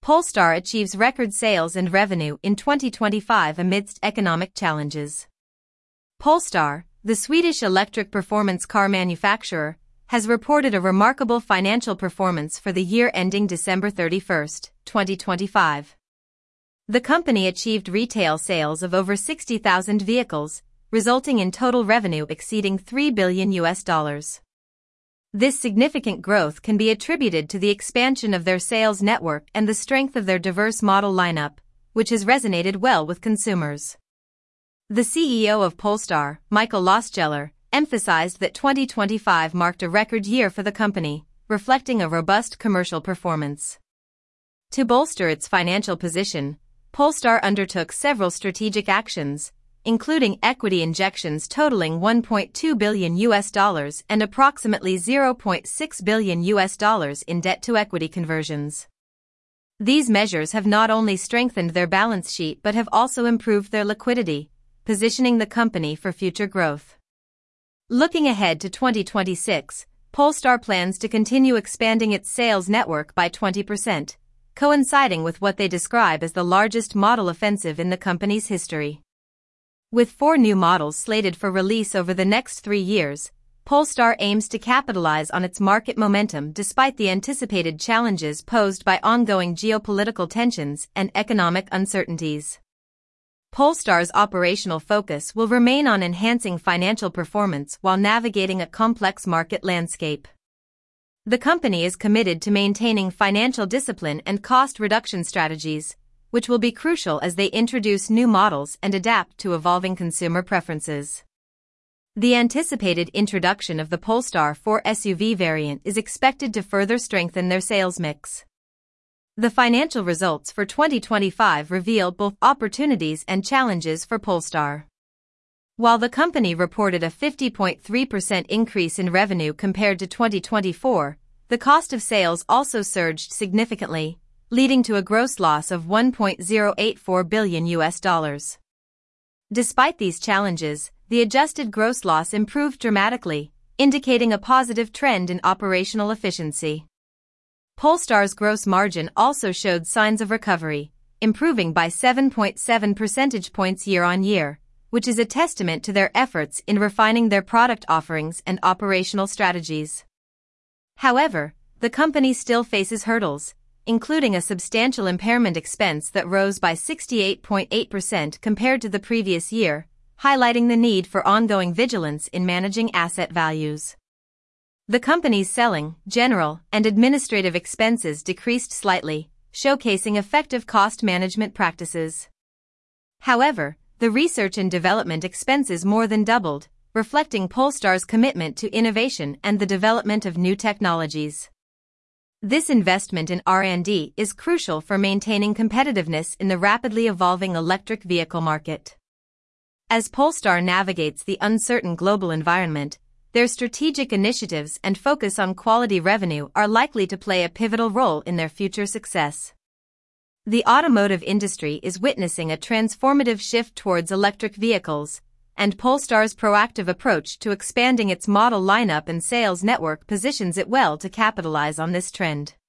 Polestar achieves record sales and revenue in 2025 amidst economic challenges. Polestar, the Swedish electric performance car manufacturer, has reported a remarkable financial performance for the year ending December 31, 2025. The company achieved retail sales of over 60,000 vehicles, resulting in total revenue exceeding $3 billion. This significant growth can be attributed to the expansion of their sales network and the strength of their diverse model lineup, which has resonated well with consumers. The CEO of Polestar, Mikael Laskeller, emphasized that 2025 marked a record year for the company, reflecting a robust commercial performance. To bolster its financial position, Polestar undertook several strategic actions, including equity injections totaling $1.2 billion and approximately $0.6 billion in debt-to-equity conversions. These measures have not only strengthened their balance sheet but have also improved their liquidity, positioning the company for future growth. Looking ahead to 2026, Polestar plans to continue expanding its sales network by 20%, coinciding with what they describe as the largest model offensive in the company's history. With 4 new models slated for release over the next 3 years, Polestar aims to capitalize on its market momentum despite the anticipated challenges posed by ongoing geopolitical tensions and economic uncertainties. Polestar's operational focus will remain on enhancing financial performance while navigating a complex market landscape. The company is committed to maintaining financial discipline and cost reduction strategies, which will be crucial as they introduce new models and adapt to evolving consumer preferences. The anticipated introduction of the Polestar 4 SUV variant is expected to further strengthen their sales mix. The financial results for 2025 reveal both opportunities and challenges for Polestar. While the company reported a 50.3% increase in revenue compared to 2024, the cost of sales also surged significantly, leading to a gross loss of $1.084 billion. Despite these challenges, the adjusted gross loss improved dramatically, indicating a positive trend in operational efficiency. Polestar's gross margin also showed signs of recovery, improving by 7.7 percentage points year-on-year, which is a testament to their efforts in refining their product offerings and operational strategies. However, the company still faces hurdles, including a substantial impairment expense that rose by 68.8% compared to the previous year, highlighting the need for ongoing vigilance in managing asset values. The company's selling, general, and administrative expenses decreased slightly, showcasing effective cost management practices. However, the research and development expenses more than doubled, reflecting Polestar's commitment to innovation and the development of new technologies. This investment in R&D is crucial for maintaining competitiveness in the rapidly evolving electric vehicle market. As Polestar navigates the uncertain global environment, their strategic initiatives and focus on quality revenue are likely to play a pivotal role in their future success. The automotive industry is witnessing a transformative shift towards electric vehicles, and Polestar's proactive approach to expanding its model lineup and sales network positions it well to capitalize on this trend.